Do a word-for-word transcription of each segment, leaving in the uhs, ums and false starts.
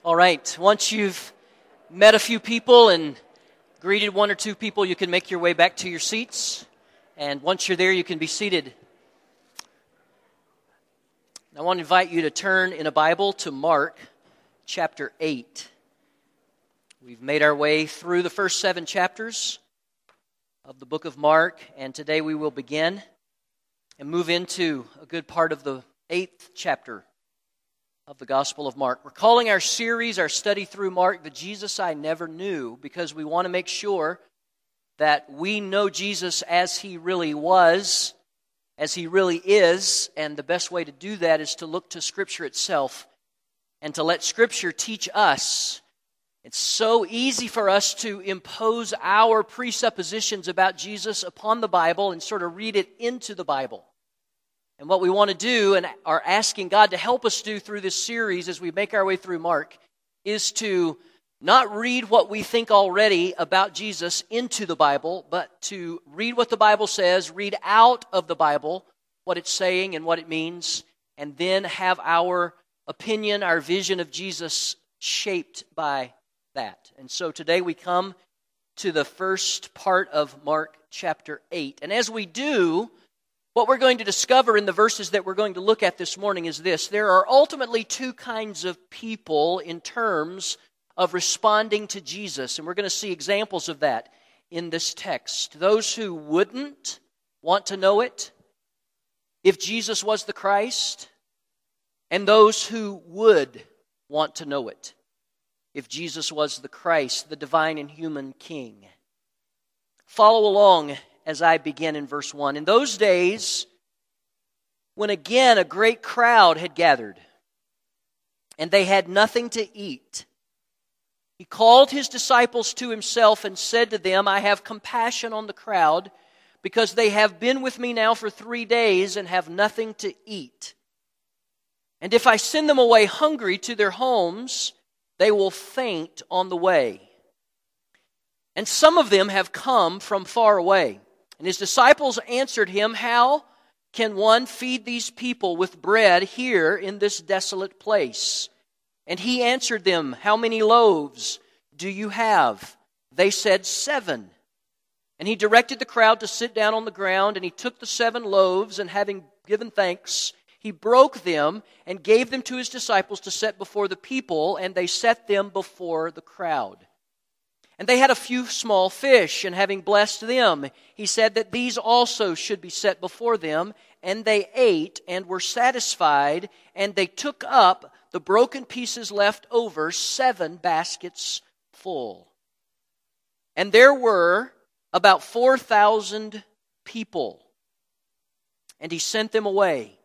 All right, once you've met a few people and greeted one or two people, you can make your way back to your seats. And once you're there, you can be seated. I want to invite you to turn in a Bible to Mark chapter eight. We've made our way through the first seven chapters of the book of Mark, and today we will begin and move into a good part of the eighth chapter of the Gospel of Mark. We're calling our series, our study through Mark, The Jesus I Never Knew, because we want to make sure that we know Jesus as He really was, as He really is, and the best way to do that is to look to Scripture itself and to let Scripture teach us. It's so easy for us to impose our presuppositions about Jesus upon the Bible and sort of read it into the Bible. And what we want to do and are asking God to help us do through this series as we make our way through Mark is to not read what we think already about Jesus into the Bible, but to read what the Bible says, read out of the Bible what it's saying and what it means, and then have our opinion, our vision of Jesus shaped by that. And so today we come to the first part of Mark chapter eight. And as we do, what we're going to discover in the verses that we're going to look at this morning is this. There are ultimately two kinds of people in terms of responding to Jesus. And we're going to see examples of that in this text. Those who wouldn't want to know it if Jesus was the Christ, and those who would want to know it if Jesus was the Christ, the divine and human King. Follow along as I begin in verse one. In those days, when again a great crowd had gathered, and they had nothing to eat, He called His disciples to Himself and said to them, I have compassion on the crowd, because they have been with me now for three days and have nothing to eat. And if I send them away hungry to their homes, they will faint on the way. And some of them have come from far away. And His disciples answered Him, How can one feed these people with bread here in this desolate place? And He answered them, How many loaves do you have? They said, Seven. And He directed the crowd to sit down on the ground, and He took the seven loaves, and having given thanks, He broke them and gave them to His disciples to set before the people, and they set them before the crowd. And they had a few small fish, and having blessed them, He said that these also should be set before them. And they ate and were satisfied, and they took up the broken pieces left over, seven baskets full. And there were about four thousand people. And He sent them away.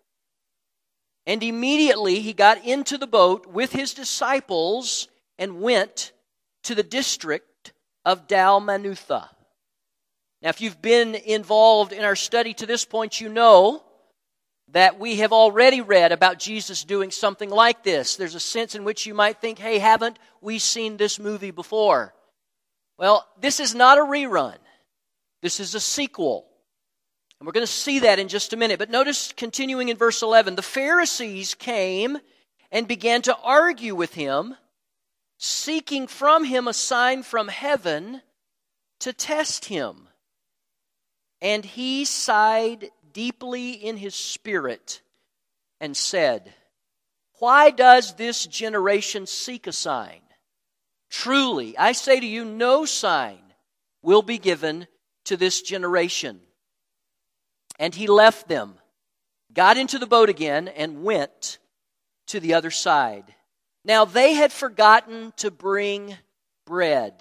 And immediately He got into the boat with His disciples and went to the district of Dalmanutha. Now, if you've been involved in our study to this point, you know that we have already read about Jesus doing something like this. There's a sense in which you might think, hey, haven't we seen this movie before? Well, this is not a rerun. This is a sequel. And we're going to see that in just a minute. But notice, continuing in verse eleven, the Pharisees came and began to argue with Him, seeking from Him a sign from heaven to test Him. And He sighed deeply in His spirit and said, Why does this generation seek a sign? Truly, I say to you, no sign will be given to this generation. And He left them, got into the boat again, and went to the other side. Now they had forgotten to bring bread,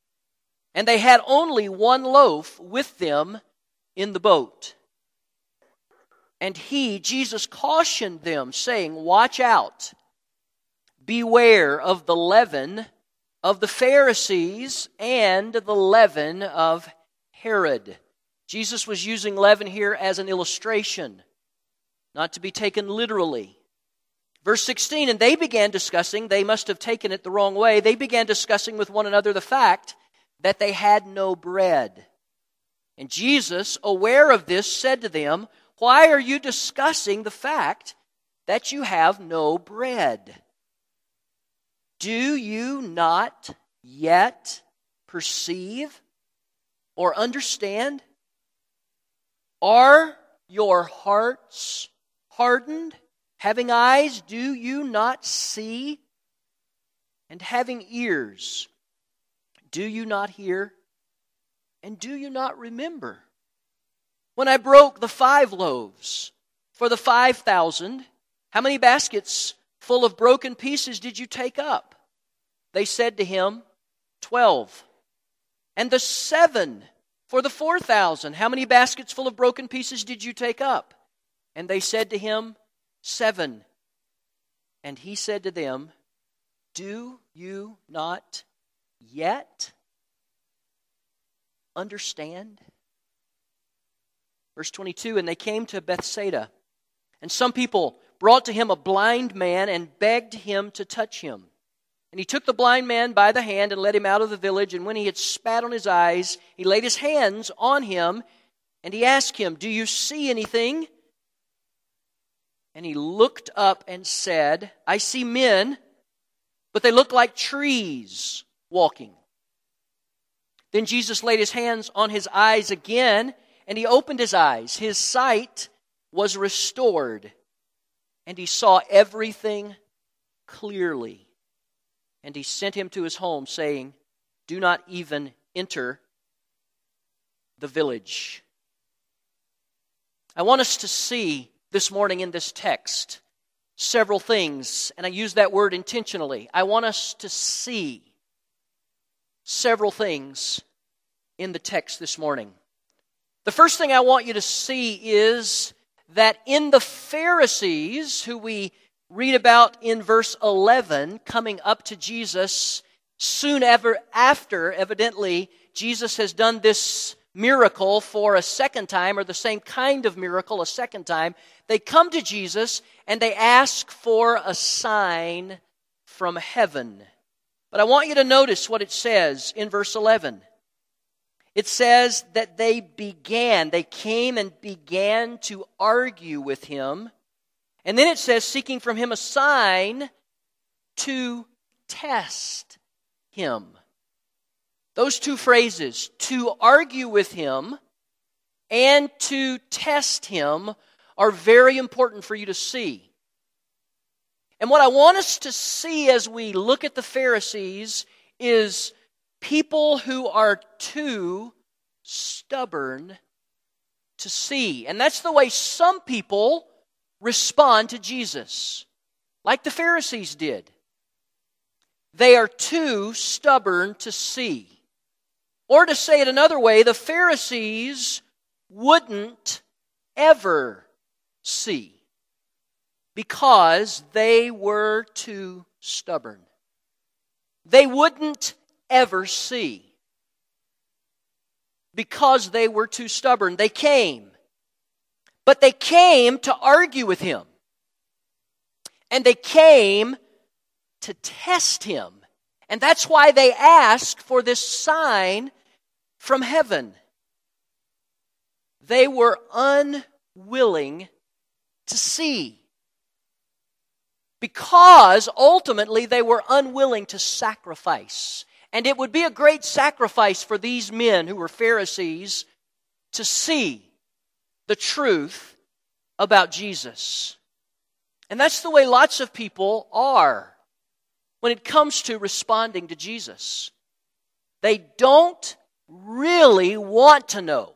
and they had only one loaf with them in the boat. And He, Jesus, cautioned them, saying, Watch out, beware of the leaven of the Pharisees and the leaven of Herod. Jesus was using leaven here as an illustration, not to be taken literally. Verse sixteen, and they began discussing, they must have taken it the wrong way, they began discussing with one another the fact that they had no bread. And Jesus, aware of this, said to them, Why are you discussing the fact that you have no bread? Do you not yet perceive or understand? Are your hearts hardened? Having eyes, do you not see? And having ears, do you not hear? And do you not remember? When I broke the five loaves for the five thousand, how many baskets full of broken pieces did you take up? They said to him, Twelve. And the seven for the four thousand, how many baskets full of broken pieces did you take up? And they said to him, Seven. And he said to them, Do you not yet understand? Verse twenty-two, and they came to Bethsaida, and some people brought to him a blind man and begged him to touch him. And he took the blind man by the hand and led him out of the village, and when he had spat on his eyes, he laid his hands on him, and he asked him, Do you see anything? And he looked up and said, I see men, but they look like trees walking. Then Jesus laid his hands on his eyes again, and he opened his eyes. His sight was restored, and he saw everything clearly. And he sent him to his home, saying, Do not even enter the village. I want us to see this morning in this text several things, and I use that word intentionally. I want us to see several things in the text this morning. The first thing I want you to see is that in the Pharisees, who we read about in verse eleven, coming up to Jesus soon ever after, evidently, Jesus has done this miracle for a second time, or the same kind of miracle a second time. They come to Jesus and they ask for a sign from heaven. But I want you to notice what it says in verse eleven. It says that they began, they came and began to argue with him. And then it says, seeking from him a sign to test him. Those two phrases, to argue with him and to test him, are very important for you to see. And what I want us to see as we look at the Pharisees is people who are too stubborn to see. And that's the way some people respond to Jesus, like the Pharisees did. They are too stubborn to see. Or to say it another way, the Pharisees wouldn't ever see because they were too stubborn. They wouldn't ever see because they were too stubborn. They came, but they came to argue with him. And they came to test him. And that's why they asked for this sign from heaven. They were unwilling to see, because ultimately they were unwilling to sacrifice. And it would be a great sacrifice for these men who were Pharisees to see the truth about Jesus. And that's the way lots of people are when it comes to responding to Jesus. They don't really want to know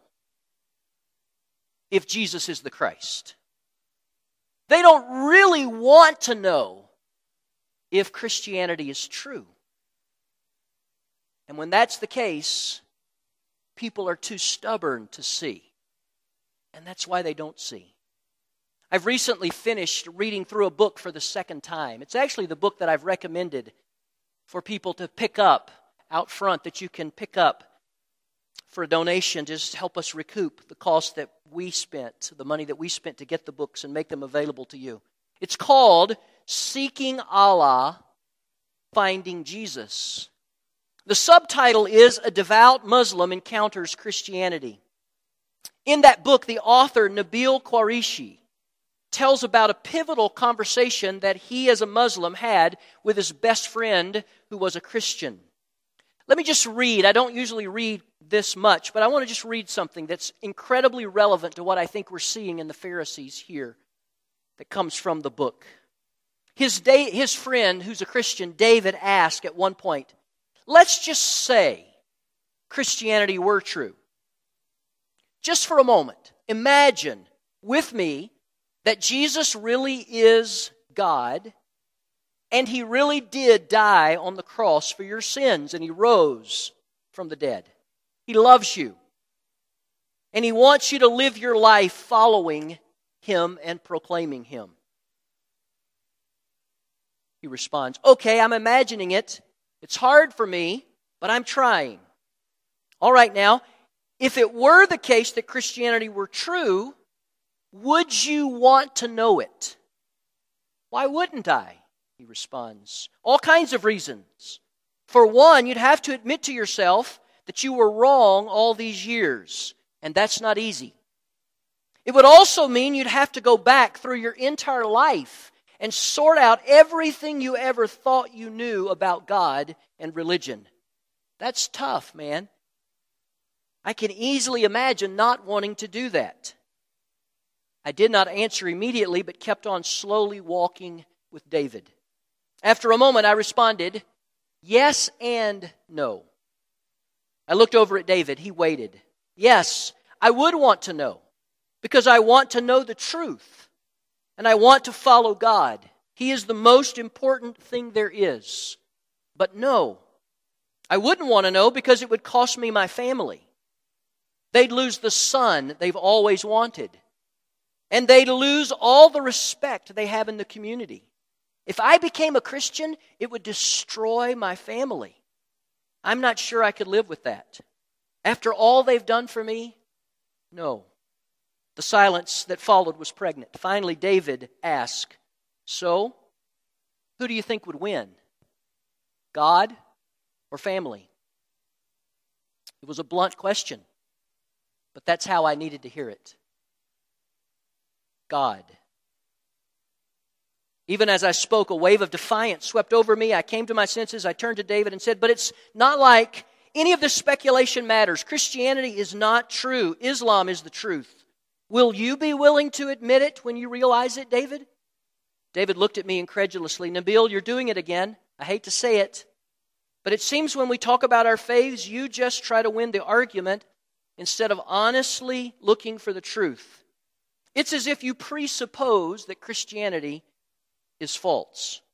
if Jesus is the Christ. They don't really want to know if Christianity is true. And when that's the case, people are too stubborn to see. And that's why they don't see. I've recently finished reading through a book for the second time. It's actually the book that I've recommended for people to pick up out front, that you can pick up for a donation to just help us recoup the cost that we spent, the money that we spent to get the books and make them available to you. It's called Seeking Allah, Finding Jesus. The subtitle is A Devout Muslim Encounters Christianity. In that book, the author, Nabil Qureshi, tells about a pivotal conversation that he as a Muslim had with his best friend who was a Christian. Let me just read. I don't usually read this much, but I want to just read something that's incredibly relevant to what I think we're seeing in the Pharisees here that comes from the book. His, da- his friend, who's a Christian, David, asked at one point, let's just say Christianity were true. Just for a moment, imagine with me that Jesus really is God, and He really did die on the cross for your sins, and He rose from the dead. He loves you, and He wants you to live your life following Him and proclaiming Him. He responds, okay, I'm imagining it. It's hard for me, but I'm trying. All right, now, if it were the case that Christianity were true, would you want to know it? Why wouldn't I? He responds. All kinds of reasons. For one, you'd have to admit to yourself that you were wrong all these years, and that's not easy. It would also mean you'd have to go back through your entire life and sort out everything you ever thought you knew about God and religion. That's tough, man. I can easily imagine not wanting to do that. I did not answer immediately, but kept on slowly walking with David. After a moment, I responded, yes and no. I looked over at David. He waited. Yes, I would want to know, because I want to know the truth, and I want to follow God. He is the most important thing there is. But no, I wouldn't want to know because it would cost me my family. They'd lose the son they've always wanted. And they'd lose all the respect they have in the community. If I became a Christian, it would destroy my family. I'm not sure I could live with that. After all they've done for me, no. The silence that followed was pregnant. Finally, David asked, so, who do you think would win? God or family? It was a blunt question, but that's how I needed to hear it. God. Even as I spoke, a wave of defiance swept over me. I came to my senses. I turned to David and said, but it's not like any of this speculation matters. Christianity is not true. Islam is the truth. Will you be willing to admit it when you realize it, David? David looked at me incredulously. Nabil, you're doing it again. I hate to say it, but it seems when we talk about our faiths, you just try to win the argument instead of honestly looking for the truth. It's as if you presuppose that Christianity is false.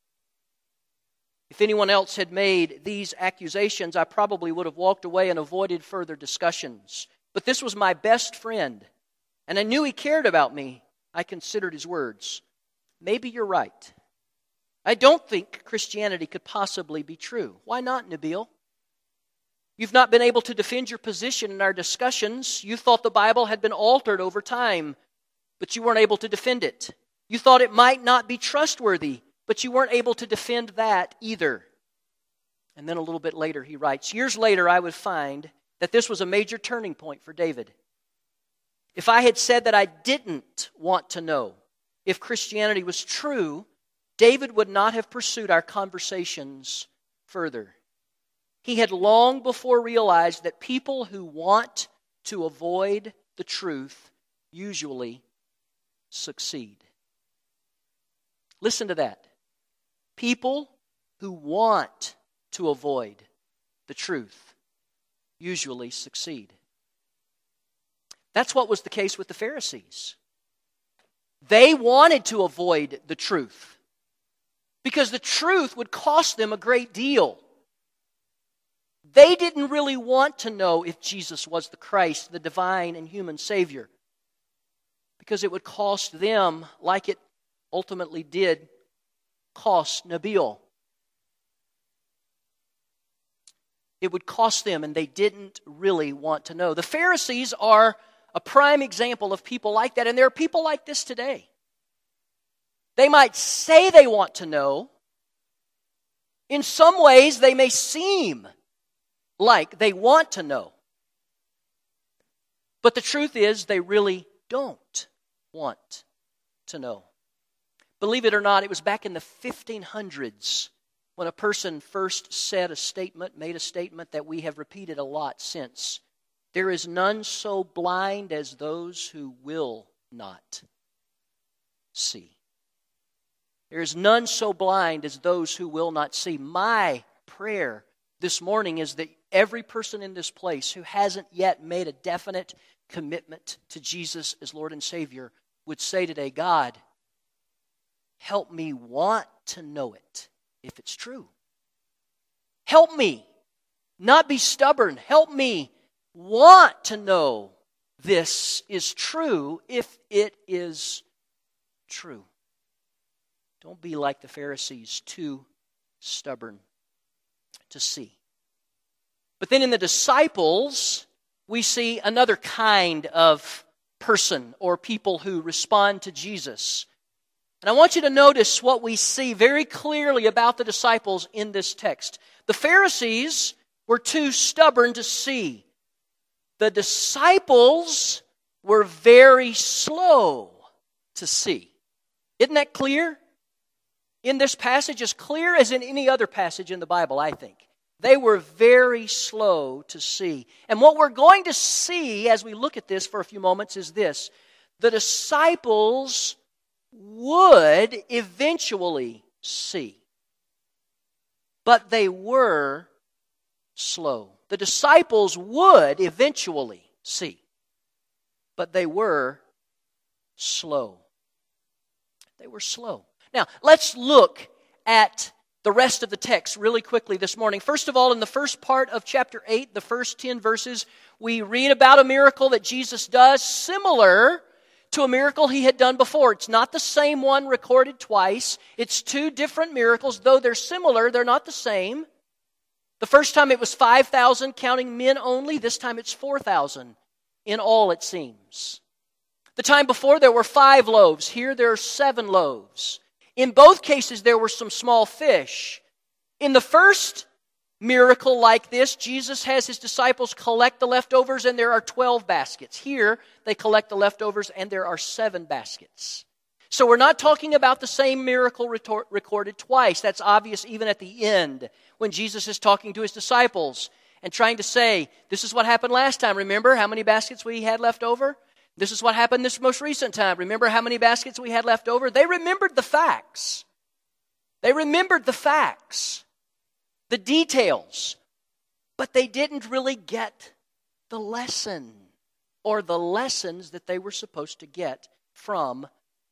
If anyone else had made these accusations, I probably would have walked away and avoided further discussions. But this was my best friend, and I knew he cared about me. I considered his words. Maybe you're right. I don't think Christianity could possibly be true. Why not, Nabil? You've not been able to defend your position in our discussions. You thought the Bible had been altered over time, but you weren't able to defend it. You thought it might not be trustworthy, but you weren't able to defend that either. And then a little bit later he writes, years later I would find that this was a major turning point for David. If I had said that I didn't want to know if Christianity was true, David would not have pursued our conversations further. He had long before realized that people who want to avoid the truth usually succeed. Listen to that. People who want to avoid the truth usually succeed. That's what was the case with the Pharisees. They wanted to avoid the truth because the truth would cost them a great deal. They didn't really want to know if Jesus was the Christ, the divine and human Savior, because it would cost them, like it ultimately did cost Nabil. It would cost them, and they didn't really want to know. The Pharisees are a prime example of people like that, and there are people like this today. They might say they want to know. In some ways, they may seem like they want to know. But the truth is, they really don't want to know. Believe it or not, it was back in the fifteen hundreds when a person first said a statement, made a statement that we have repeated a lot since. There is none so blind as those who will not see. There is none so blind as those who will not see. My prayer this morning is that every person in this place who hasn't yet made a definite commitment to Jesus as Lord and Savior would say today, God, help me want to know it if it's true. Help me not be stubborn. Help me want to know this is true if it is true. Don't be like the Pharisees, too stubborn to see. But then in the disciples, we see another kind of person or people who respond to Jesus. And I want you to notice what we see very clearly about the disciples in this text. The Pharisees were too stubborn to see. The disciples were very slow to see. Isn't that clear? In this passage, as clear as in any other passage in the Bible, I think. They were very slow to see. And what we're going to see as we look at this for a few moments is this. The disciples would eventually see. But they were slow. The disciples would eventually see. But they were slow. They were slow. Now, let's look at the rest of the text really quickly this morning. First of all, in the first part of chapter eight, the first ten verses, we read about a miracle that Jesus does similar to a miracle he had done before. It's not the same one recorded twice. It's two different miracles. Though they're similar, they're not the same. The first time it was five thousand, counting men only. This time it's four thousand in all, it seems. The time before there were five loaves. Here there are seven loaves. In both cases, there were some small fish. In the first miracle like this, Jesus has his disciples collect the leftovers, and there are twelve baskets. Here, they collect the leftovers, and there are seven baskets. So we're not talking about the same miracle retor- recorded twice. That's obvious even at the end, when Jesus is talking to his disciples and trying to say, this is what happened last time. Remember how many baskets we had left over? This is what happened this most recent time. Remember how many baskets we had left over? They remembered the facts. They remembered the facts, the details, but they didn't really get the lesson or the lessons that they were supposed to get from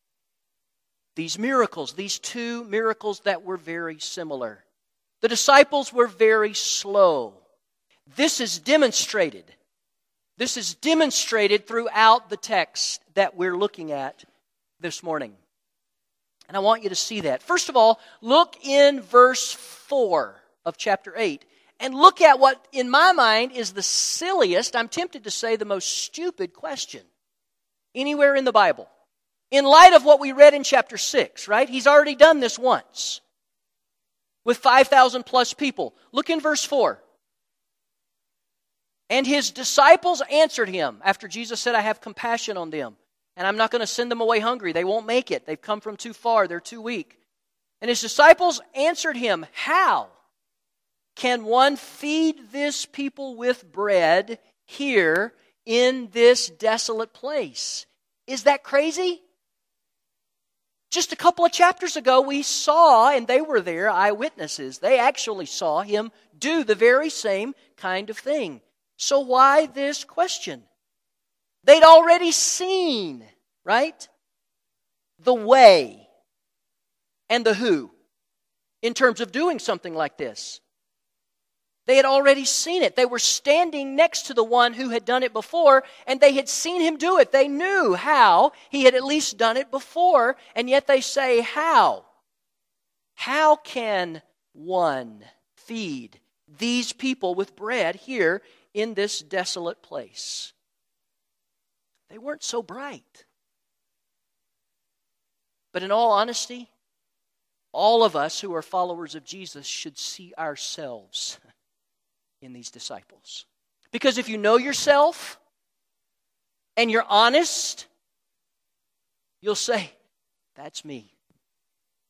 these miracles, these two miracles that were very similar. The disciples were very slow. This is demonstrated. This is demonstrated throughout the text that we're looking at this morning. And I want you to see that. First of all, look in verse four of chapter eight. And look at what, in my mind, is the silliest, I'm tempted to say the most stupid question anywhere in the Bible. In light of what we read in chapter six, right? He's already done this once with five thousand plus people. Look in verse four. And his disciples answered him after Jesus said, I have compassion on them. And I'm not going to send them away hungry. They won't make it. They've come from too far. They're too weak. And his disciples answered him, how can one feed this people with bread here in this desolate place? Is that crazy? Just a couple of chapters ago, we saw, and they were there, eyewitnesses. They actually saw him do the very same kind of thing. So why this question? They'd already seen, right, the way and the who in terms of doing something like this. They had already seen it. They were standing next to the one who had done it before, and they had seen him do it. They knew how he had at least done it before, and yet they say, how? How can one feed these people with bread here in this desolate place? They weren't so bright. But in all honesty, all of us who are followers of Jesus should see ourselves in these disciples. Because if you know yourself and you're honest, you'll say, that's me.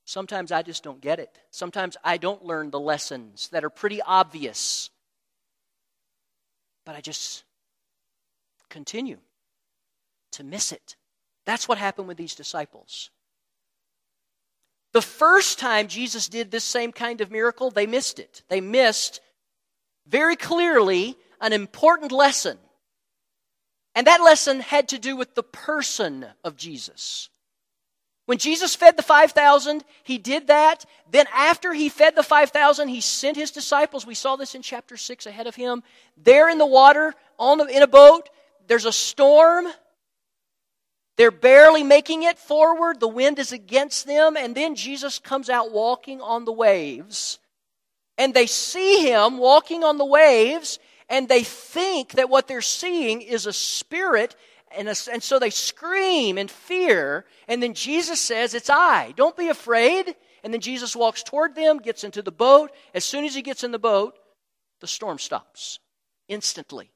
Sometimes I just don't get it. Sometimes I don't learn the lessons that are pretty obvious. But I just continue to miss it. That's what happened with these disciples. The first time Jesus did this same kind of miracle, they missed it. They missed very clearly an important lesson. And that lesson had to do with the person of Jesus. When Jesus fed the five thousand, He did that. Then after He fed the five thousand, He sent His disciples. We saw this in chapter six ahead of Him. They're in the water, on the, in a boat. There's a storm. They're barely making it forward. The wind is against them. And then Jesus comes out walking on the waves. And they see Him walking on the waves. And they think that what they're seeing is a spirit. And, a, and so they scream in fear. And then Jesus says, "It's I. Don't be afraid." And then Jesus walks toward them, gets into the boat. As soon as He gets in the boat, the storm stops instantly.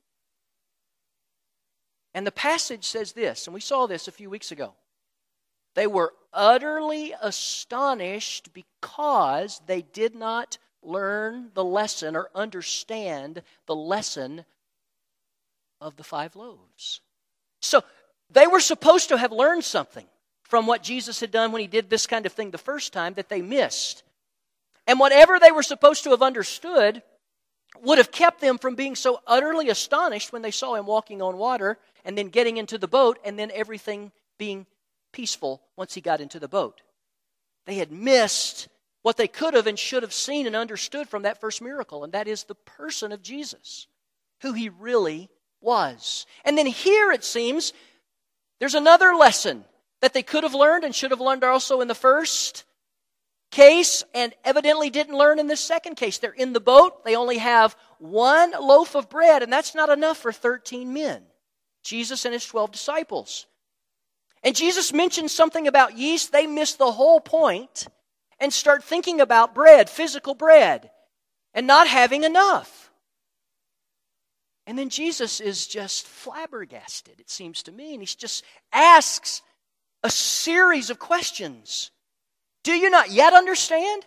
And the passage says this, and we saw this a few weeks ago. They were utterly astonished because they did not learn the lesson or understand the lesson of the five loaves. So they were supposed to have learned something from what Jesus had done when He did this kind of thing the first time that they missed. And whatever they were supposed to have understood would have kept them from being so utterly astonished when they saw Him walking on water and then getting into the boat and then everything being peaceful once He got into the boat. They had missed what they could have and should have seen and understood from that first miracle, and that is the person of Jesus, who He really was. And then here it seems there's another lesson that they could have learned and should have learned also in the first case and evidently didn't learn in this second case. They're in the boat. They only have one loaf of bread, and that's not enough for thirteen men. Jesus and His twelve disciples. And Jesus mentions something about yeast. They miss the whole point and start thinking about bread, physical bread, and not having enough. And then Jesus is just flabbergasted, it seems to me, and He just asks a series of questions. Do you not yet understand?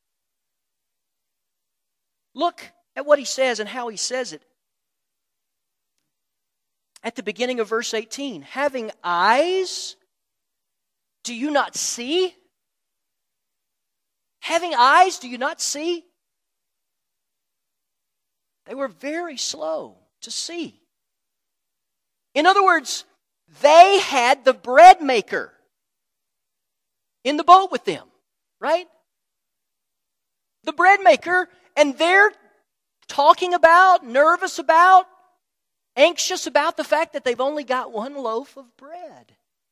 Look at what He says and how He says it. At the beginning of verse eighteen, having eyes, do you not see? Having eyes, do you not see? They were very slow to see. In other words, they had the bread maker in the boat with them, right? The bread maker, and they're talking about, nervous about, anxious about the fact that they've only got one loaf of bread.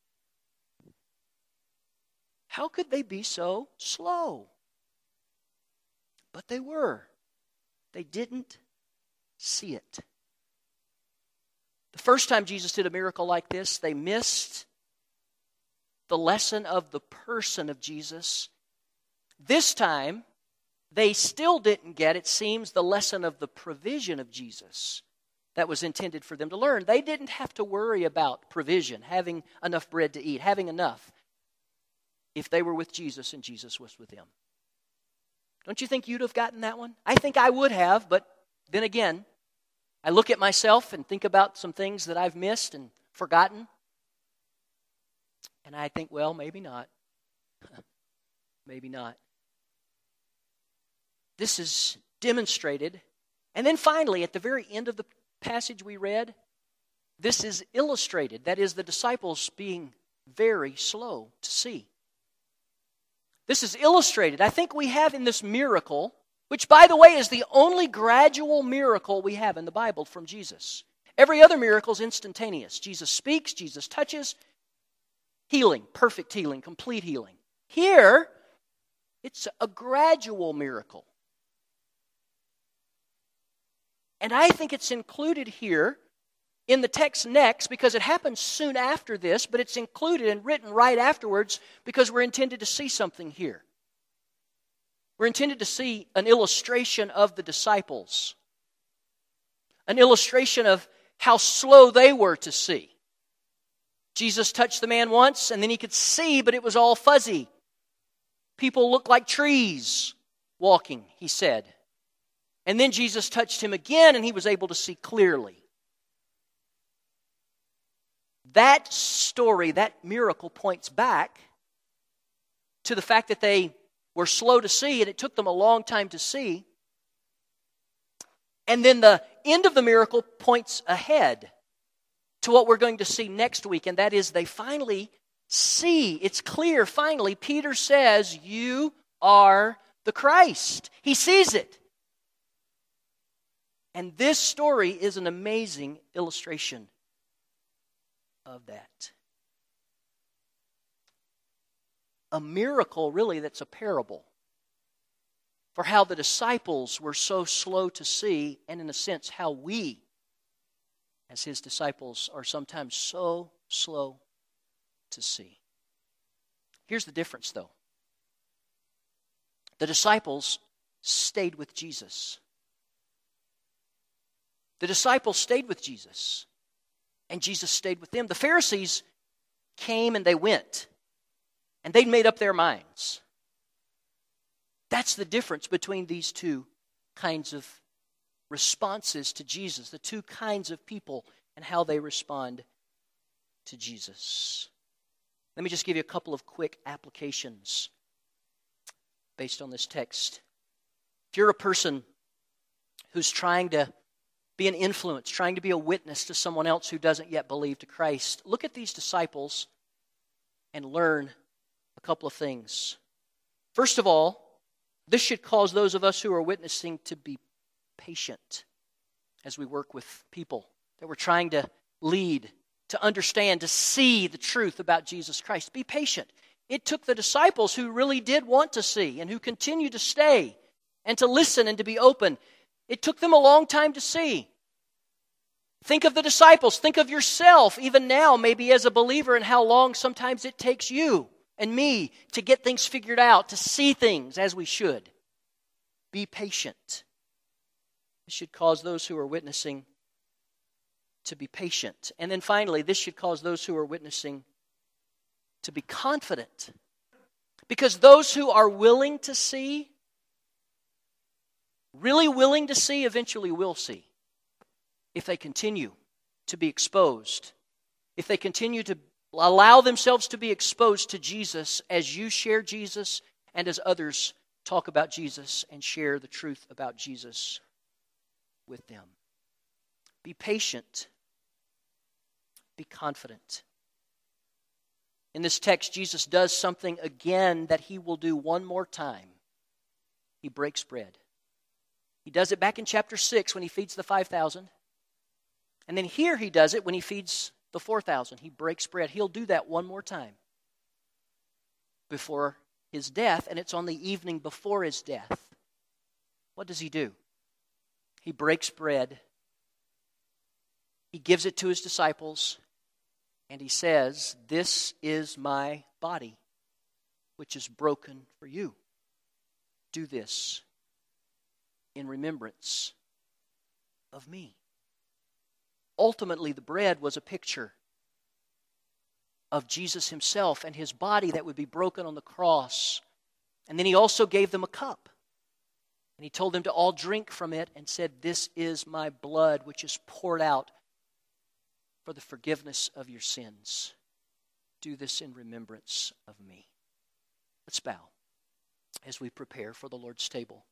How could they be so slow? But they were. They didn't see it. The first time Jesus did a miracle like this, they missed the lesson of the person of Jesus. This time, they still didn't get, it seems, the lesson of the provision of Jesus that was intended for them to learn. They didn't have to worry about provision, having enough bread to eat, having enough, if they were with Jesus and Jesus was with them. Don't you think you'd have gotten that one? I think I would have, but then again, I look at myself and think about some things that I've missed and forgotten. And I think, well, maybe not. Maybe not. This is demonstrated. And then finally, at the very end of the passage we read, this is illustrated. That is, the disciples being very slow to see. This is illustrated. I think we have in this miracle, which, by the way, is the only gradual miracle we have in the Bible from Jesus. Every other miracle is instantaneous. Jesus speaks, Jesus touches, healing, perfect healing, complete healing. Here, it's a gradual miracle. And I think it's included here in the text next because it happens soon after this, but it's included and written right afterwards because we're intended to see something here. We're intended to see an illustration of the disciples, an illustration of how slow they were to see. Jesus touched the man once, and then he could see, but it was all fuzzy. people looked like trees walking, he said. And then Jesus touched him again, and he was able to see clearly. That story, that miracle, points back to the fact that they were slow to see, and it took them a long time to see. And then the end of the miracle points ahead to what we're going to see next week, and that is they finally see. It's clear, finally. Peter says, "You are the Christ." He sees it. And this story is an amazing illustration of that. A miracle, really, that's a parable for how the disciples were so slow to see, and in a sense, how we, as his disciples, are sometimes so slow to see. Here's the difference, though. The disciples stayed with Jesus. The disciples stayed with Jesus, and Jesus stayed with them. The Pharisees came and they went, and they'd made up their minds. That's the difference between these two kinds of responses to Jesus, the two kinds of people and how they respond to Jesus. Let me just give you a couple of quick applications based on this text. If you're a person who's trying to be an influence, trying to be a witness to someone else who doesn't yet believe to Christ, look at these disciples and learn a couple of things. First of all, this should cause those of us who are witnessing to be patient as we work with people that we're trying to lead, to understand, to see the truth about Jesus Christ. Be patient. It took the disciples who really did want to see and who continue to stay and to listen and to be open. It took them a long time to see. Think of the disciples. Think of yourself, even now, maybe as a believer, and how long sometimes it takes you and me to get things figured out, to see things as we should. Be patient. This should cause those who are witnessing to be patient. And then finally, this should cause those who are witnessing to be confident. Because those who are willing to see, really willing to see, eventually will see. If they continue to be exposed. If they continue to allow themselves to be exposed to Jesus as you share Jesus and as others talk about Jesus and share the truth about Jesus with them. Be patient. Be confident. In this text, Jesus does something again that he will do one more time. He breaks bread. He does it back in chapter six when he feeds the five thousand. And then here he does it when he feeds the four thousand. He breaks bread. He'll do that one more time before his death, and it's on the evening before his death. What does he do? He breaks bread. He gives it to his disciples, and he says, "This is my body, which is broken for you. Do this in remembrance of me." Ultimately, the bread was a picture of Jesus himself and his body that would be broken on the cross. And then he also gave them a cup. And he told them to all drink from it and said, "This is my blood, which is poured out for the forgiveness of your sins. Do this in remembrance of me." Let's bow as we prepare for the Lord's table.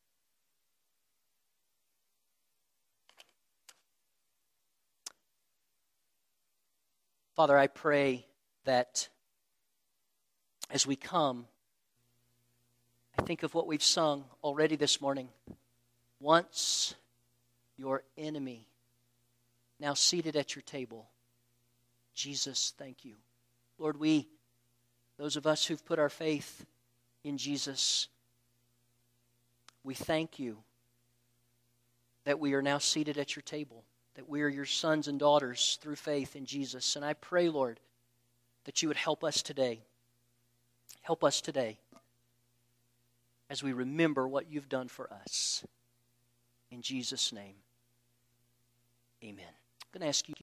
Father, I pray that as we come, I think of what we've sung already this morning. Once your enemy, now seated at your table. Jesus, thank you. Lord, we, those of us who've put our faith in Jesus, we thank you that we are now seated at your table, that we are your sons and daughters through faith in Jesus. And I pray, Lord, that you would help us today. Help us today as we remember what you've done for us. In Jesus' name, amen. I'm going to ask you